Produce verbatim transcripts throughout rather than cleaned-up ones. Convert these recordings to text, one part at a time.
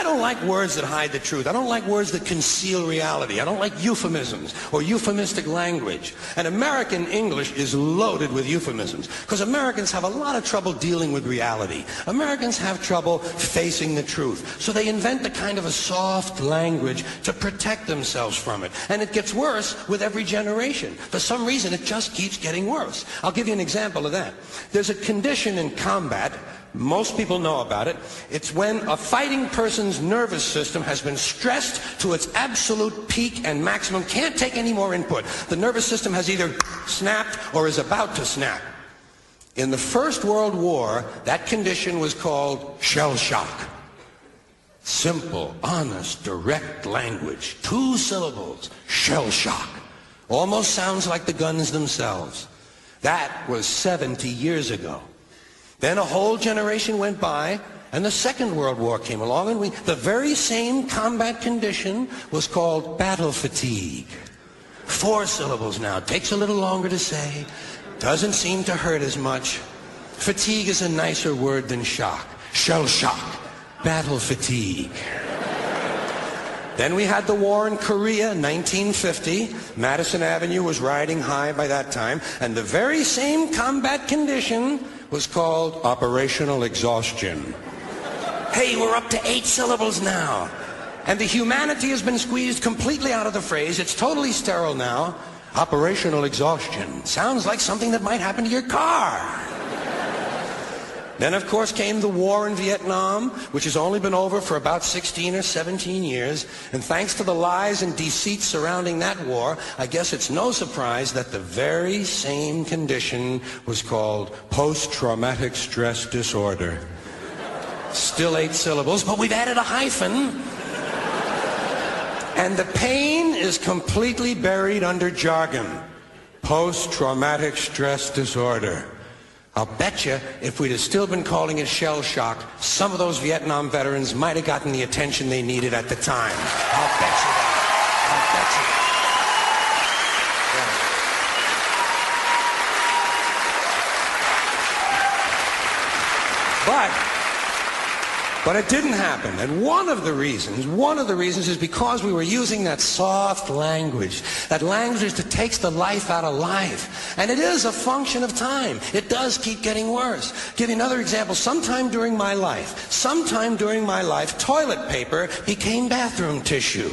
I don't like words that hide the truth. I don't like words that conceal reality. I don't like euphemisms or euphemistic language. And American English is loaded with euphemisms because Americans have a lot of trouble dealing with reality. Americans have trouble facing the truth. So they invent a kind of a soft language to protect themselves from it. And it gets worse with every generation. For some reason, it just keeps getting worse. I'll give you an example of that. There's a condition in combat. Most people know about it. It's when a fighting person's nervous system has been stressed to its absolute peak and maximum, can't take any more input. The nervous system has either snapped or is about to snap. In the First World War, that condition was called shell shock. Simple, honest, direct language. Two syllables. Shell shock. Almost sounds like the guns themselves. That was seventy years ago. Then a whole generation went by, and the Second World War came along, and we, the very same combat condition was called battle fatigue. Four syllables now. Takes a little longer to say. Doesn't seem to hurt as much. Fatigue is a nicer word than shock. Shell shock. Battle fatigue. Then we had the war in Korea, nineteen fifty. Madison Avenue was riding high by that time, and the very same combat condition was called operational exhaustion. Hey, we're up to eight syllables now. And the humanity has been squeezed completely out of the phrase. It's totally sterile now. Operational exhaustion. Sounds like something that might happen to your car. Then, of course, came the war in Vietnam, which has only been over for about sixteen or seventeen years. And thanks to the lies and deceit surrounding that war, I guess it's no surprise that the very same condition was called post-traumatic stress disorder. Still eight syllables, but we've added a hyphen. And the pain is completely buried under jargon. Post-traumatic stress disorder. I'll bet you if we'd have still been calling it shell shock, some of those Vietnam veterans might have gotten the attention they needed at the time. I'll bet you that. I'll bet you that. Yeah. But But it didn't happen. And one of the reasons, one of the reasons is because we were using that soft language, that language that takes the life out of life. And it is a function of time. It does keep getting worse. Give you another example. Sometime during my life, sometime during my life, toilet paper became bathroom tissue.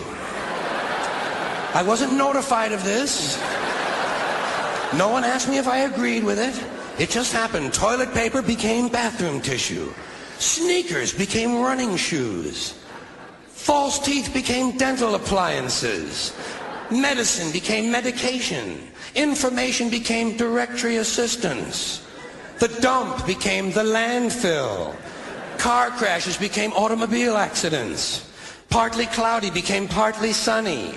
I wasn't notified of this. No one asked me if I agreed with it. It just happened. Toilet paper became bathroom tissue. Sneakers became running shoes. False teeth became dental appliances. Medicine became medication. Information became directory assistance. The dump became the landfill. Car crashes became automobile accidents. Partly cloudy became partly sunny.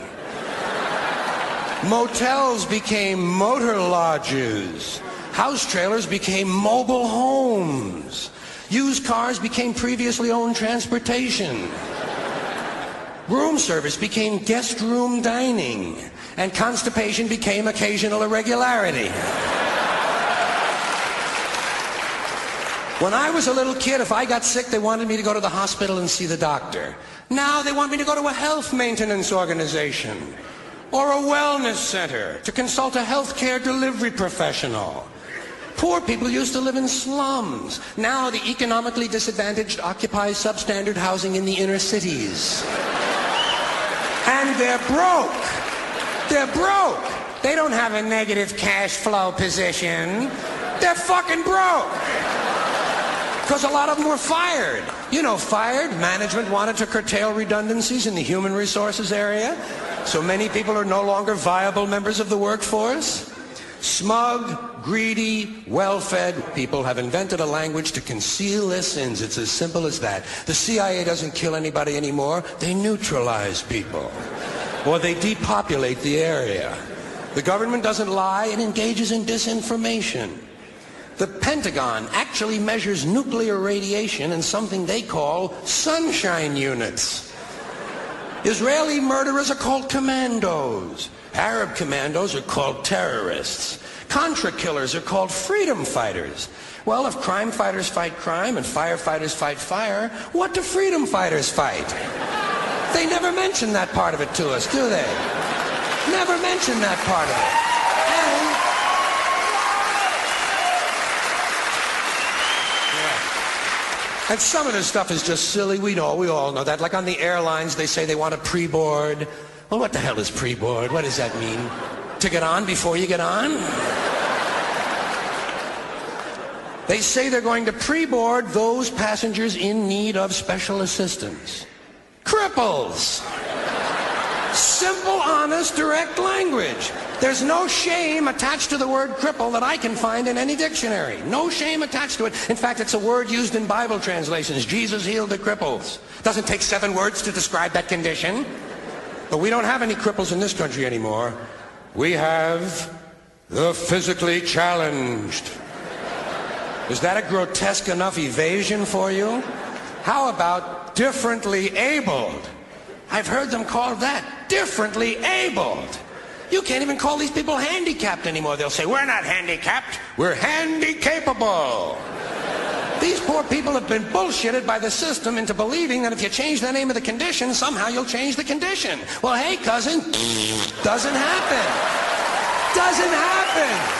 Motels became motor lodges. House trailers became mobile homes. Used cars became previously owned transportation. Room service became guest room dining. And constipation became occasional irregularity. When I was a little kid, if I got sick, they wanted me to go to the hospital and see the doctor. Now they want me to go to a health maintenance organization or a wellness center to consult a healthcare delivery professional. Poor people used to live in slums. Now the economically disadvantaged occupy substandard housing in the inner cities. And they're broke. They're broke. They don't have a negative cash flow position. They're fucking broke. Because a lot of them were fired. You know, fired. Management wanted to curtail redundancies in the human resources area. So many people are no longer viable members of the workforce. Smug, greedy, well-fed people have invented a language to conceal their sins. It's as simple as that. The C I A doesn't kill anybody anymore. They neutralize people. Or they depopulate the area. The government doesn't lie. It engages in disinformation. The Pentagon actually measures nuclear radiation in something they call sunshine units. Israeli murderers are called commandos. Arab commandos are called terrorists. Contra killers are called freedom fighters. Well, if crime fighters fight crime and firefighters fight fire, what do freedom fighters fight? They never mention that part of it to us, do they? Never mention that part of it. And, yeah. And some of this stuff is just silly. We know, we all know that. Like on the airlines, they say they want a pre-board. Well, what the hell is pre-board? What does that mean? To get on before you get on? They say they're going to pre-board those passengers in need of special assistance. Cripples! Simple, honest, direct language. There's no shame attached to the word cripple that I can find in any dictionary. No shame attached to it. In fact, it's a word used in Bible translations. Jesus healed the cripples. Doesn't take seven words to describe that condition. But we don't have any cripples in this country anymore. We have the physically challenged. Is that a grotesque enough evasion for you? How about differently abled? I've heard them called that, differently abled. You can't even call these people handicapped anymore. They'll say, we're not handicapped, we're handy-capable. These poor people have been bullshitted by the system into believing that if you change the name of the condition, somehow you'll change the condition. Well, hey, cousin, doesn't happen. Doesn't happen.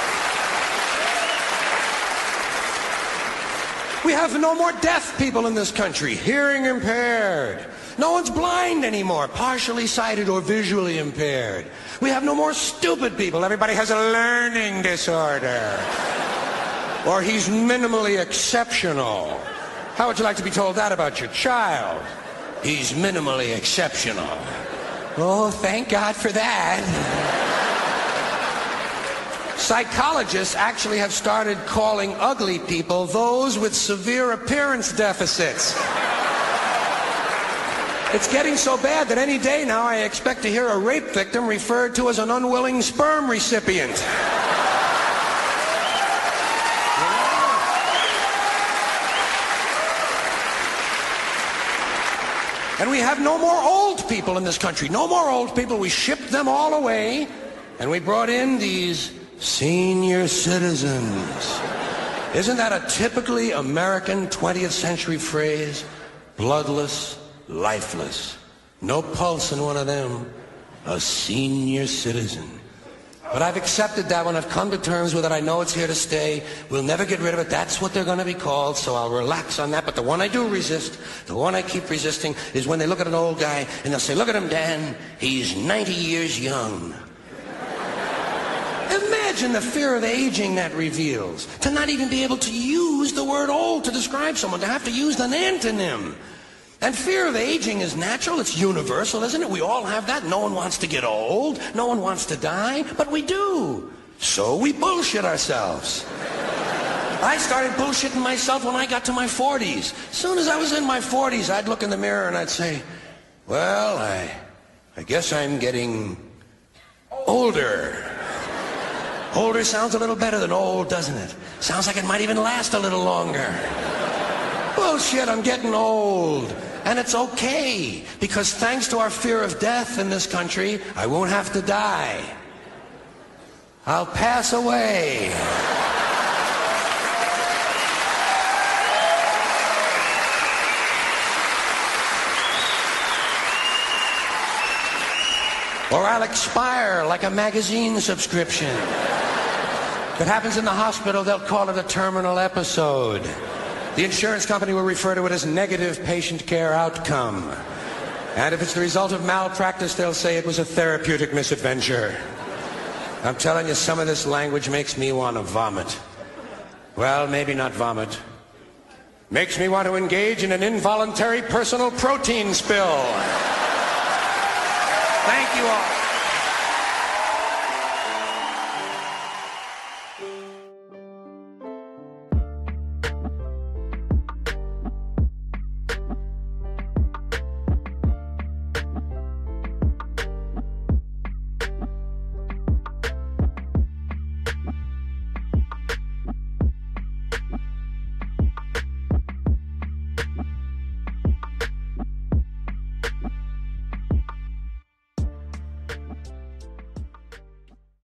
We have no more deaf people in this country, hearing impaired. No one's blind anymore, partially sighted or visually impaired. We have no more stupid people. Everybody has a learning disorder. Or he's minimally exceptional. How would you like to be told that about your child? He's minimally exceptional. Oh, thank God for that. Psychologists actually have started calling ugly people those with severe appearance deficits. It's getting so bad that any day now I expect to hear a rape victim referred to as an unwilling sperm recipient. And we have no more old people in this country. No more old people. We shipped them all away, and we brought in these senior citizens. Isn't that a typically American twentieth century phrase? Bloodless, lifeless. No pulse in one of them. A senior citizen. But I've accepted that one. I've come to terms with it. I know it's here to stay. We'll never get rid of it. That's what they're going to be called, so I'll relax on that. But the one I do resist, the one I keep resisting, is when they look at an old guy and they'll say, look at him, Dan. He's ninety years young. Imagine the fear of aging that reveals. To not even be able to use the word old to describe someone, to have to use an antonym. And fear of aging is natural, it's universal, isn't it? We all have that. No one wants to get old, no one wants to die, but we do. So we bullshit ourselves. I started bullshitting myself when I got to my forties. As soon as I was in my forties, I'd look in the mirror and I'd say, well, I, I guess I'm getting older. Older sounds a little better than old, doesn't it? Sounds like it might even last a little longer. Bullshit, I'm getting old. And it's okay, because thanks to our fear of death in this country, I won't have to die. I'll pass away. Or I'll expire like a magazine subscription. If it happens in the hospital, they'll call it a terminal episode. The insurance company will refer to it as negative patient care outcome. And if it's the result of malpractice, they'll say it was a therapeutic misadventure. I'm telling you, some of this language makes me want to vomit. Well, maybe not vomit. Makes me want to engage in an involuntary personal protein spill. Thank you all.